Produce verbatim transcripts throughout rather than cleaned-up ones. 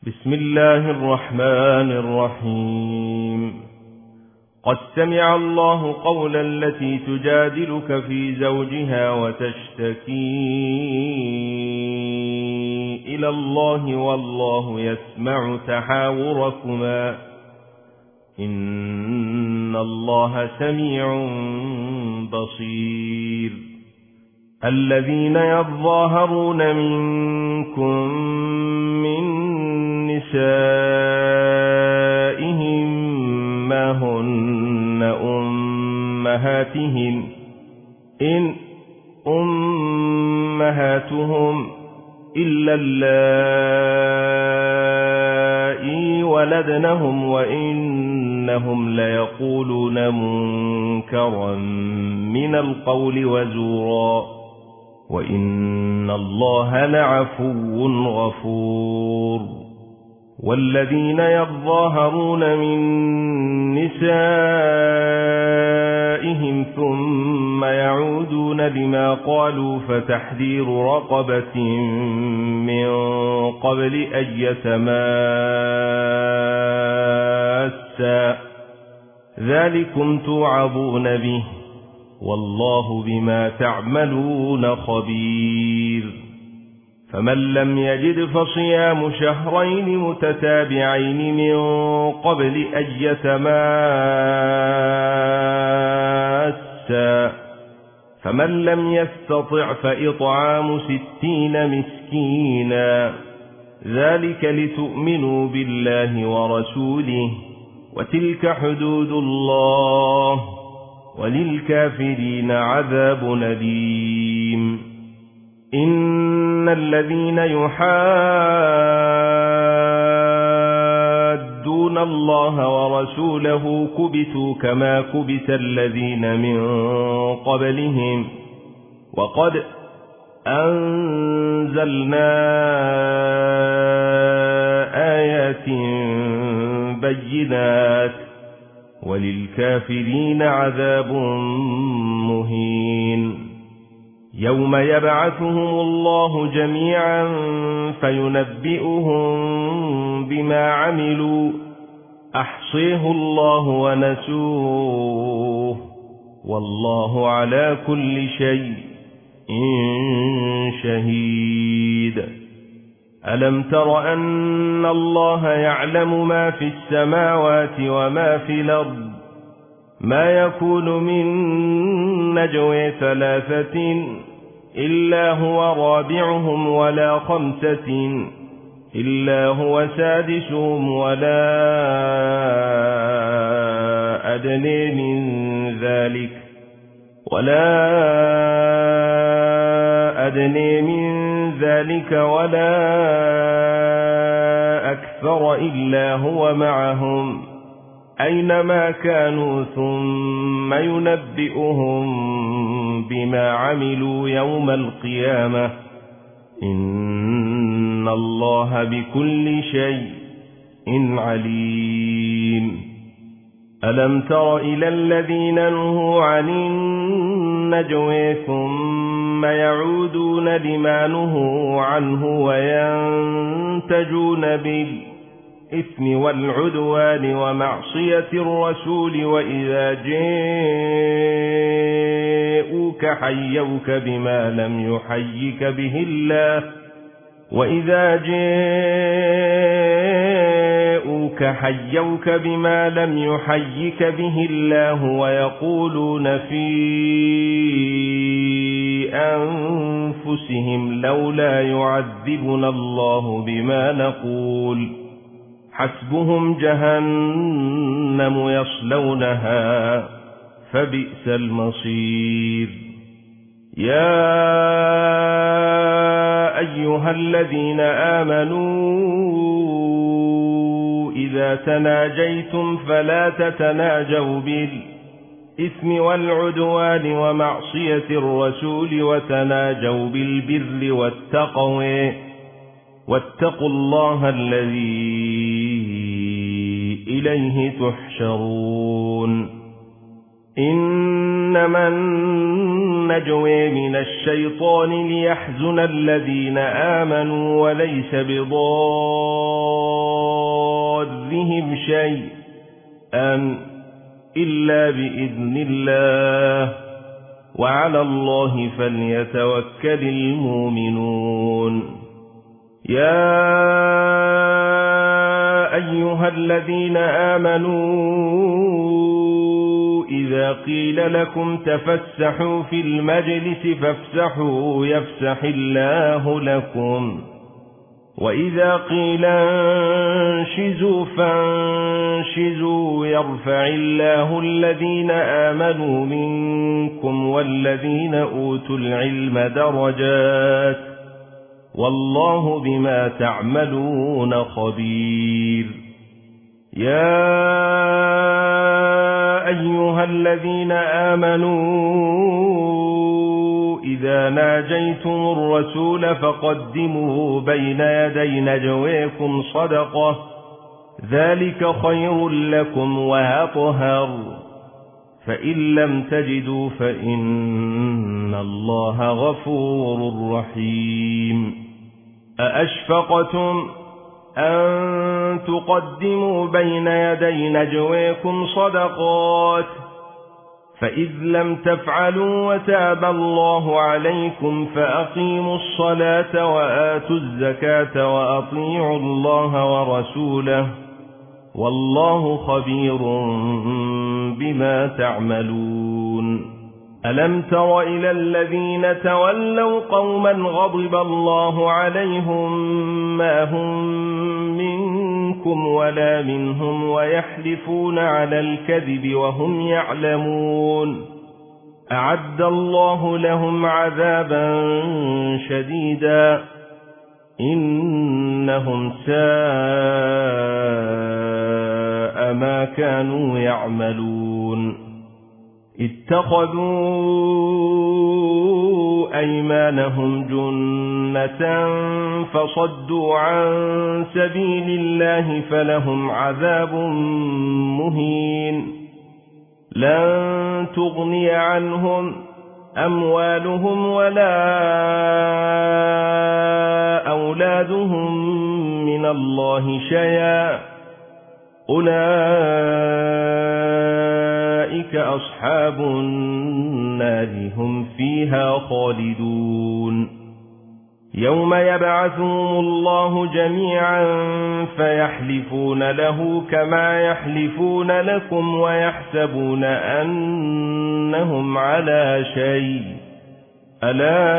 بسم الله الرحمن الرحيم. قد سمع الله قول التي تجادلك في زوجها وتشتكي إلى الله والله يسمع تحاوركما إن الله سميع بصير. الذين يظاهرون منكم من نسائهم ما هن أمهاتهم إن أمهاتهم إلا اللائي ولدنهم وإنهم ليقولون منكرا من القول وزورا وإن الله لعفو غفور. والذين يظاهرون من نسائهم ثم يعودون لما قالوا فتحرير رقبة من قبل أن يتماسا ذلكم توعظون به والله بما تعملون خبير. فمن لم يجد فصيام شهرين متتابعين من قبل أن يتماسا فمن لم يستطع فإطعام ستين مسكينا ذلك لتؤمنوا بالله ورسوله وتلك حدود الله وللكافرين عذاب أليم. إن الذين يحادون الله ورسوله كبتوا كما كبت الذين من قبلهم وقد أنزلنا آيات بينات وللكافرين عذاب مهين. يوم يبعثهم الله جميعا فينبئهم بما عملوا أحصيه الله ونسوه والله على كل شيء شهيد. ألم تر أن الله يعلم ما في السماوات وما في الأرض ما يكون من نجوى ثلاثة إلا هو رابعهم ولا خمسة إلا هو سادسهم ولا أدنى من ذلك ولا أدنى من ذلك ولا أكثر إلا هو معهم أينما كانوا ثم ينبئهم بما عملوا يوم القيامة إن الله بكل شيء عليم. ألم تر إلى الذين نهوا عن النجوى ثم يعودون لما نهوا عنه وينتجون بالإثم والعدوان ومعصية الرسول وإذا جاءوك حيوك بما لم يحيك به الله وإذا جاءوك حيوك بما لم يحيك به الله ويقولون في أنفسهم لولا يعذبنا الله بما نقول حسبهم جهنم يصلونها فبئس المصير. يا أيها الذين آمنوا إذا تناجيتم فلا تتناجوا بالإثم والعدوان ومعصية الرسول وتناجوا بالبر والتقوى واتقوا الله الذي إليه تحشرون. إنما النجوى من الشيطان ليحزن الذين آمنوا وليس بضار شيئا إلا بإذن الله وعلى الله فليتوكل المؤمنون. يا أيها الذين آمنوا إذا قيل لكم تفسحوا في المجلس فافسحوا يفسح الله لكم، وإذا قيل انشزوا فانشزوا يرفع الله الذين آمنوا منكم والذين أوتوا العلم درجات والله بما تعملون خبير. يا أيها الذين آمنوا إذا ناجيتم الرسول فقدموا بين يدي نجويكم صدقة ذلك خير لكم وأطهر، فإن لم تجدوا فإن الله غفور رحيم. أأشفقتم أن تقدموا بين يدي نجويكم صدقات فإذ لم تفعلوا وتاب الله عليكم فأقيموا الصلاة وآتوا الزكاة وأطيعوا الله ورسوله والله خبير بما تعملون. ألم تر إلى الذين تولوا قوما غضب الله عليهم ما هم منكم ولا منهم ويحلفون على الكذب وهم يعلمون، أعد الله لهم عذابا شديدا إنهم ساء ما كانوا يعملون. اتخذوا أيمانهم جنة فصدوا عن سبيل الله فلهم عذاب مهين. لن تغني عنهم أموالهم ولا أولادهم من الله شيئا، أولئك أصحاب النار هم فيها خالدون. يوم يبعثهم الله جميعا فيحلفون له كما يحلفون لكم ويحسبون أنهم على شيء، ألا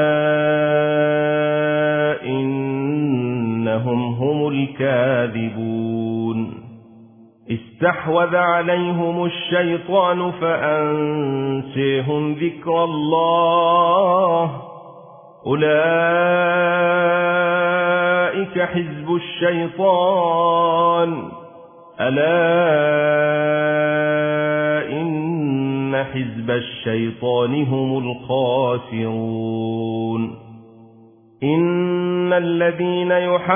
إنهم هم الكاذبون. استحوذ عليهم الشيطان فأنسيهم ذكر الله، أولئك حزب الشيطان، ألا إن حزب الشيطان هم الخاسرون. إن الذين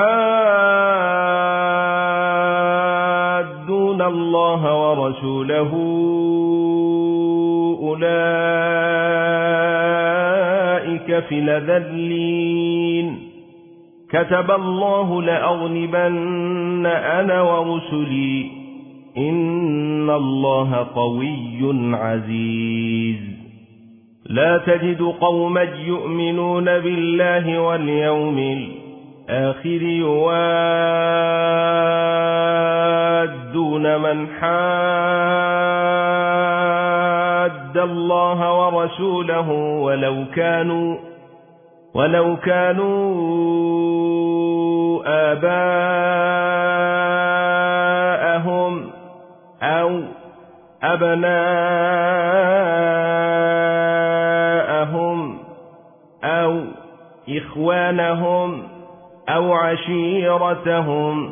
يحادون الله ورسوله أولئك في الأذلين، كتب الله لأغلبن أنا ورسلي إن الله قوي عزيز. لا تجد قوما يؤمنون بالله واليوم الآخر يوادون من حاد الله ورسوله ولو كانوا ولو كانوا آباءهم أو أبناءهم أو إخوانهم أو عشيرتهم،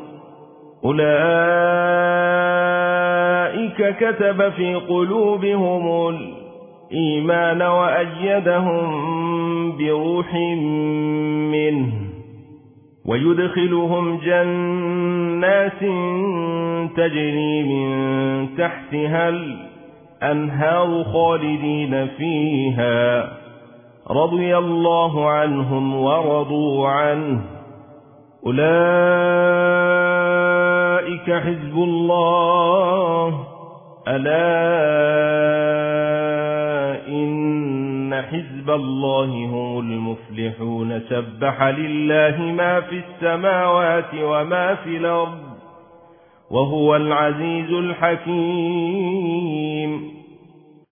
أولئك كتب في قلوبهم الإيمان وأيدهم بروح منه ويدخلهم جنات تجري من تحتها الأنهار خالدين فيها، رضي الله عنهم ورضوا عنه، أولئك أولئك حزب الله ألا إن حزب الله هم المفلحون سبح لله ما في السماوات وما في الأرض وهو العزيز الحكيم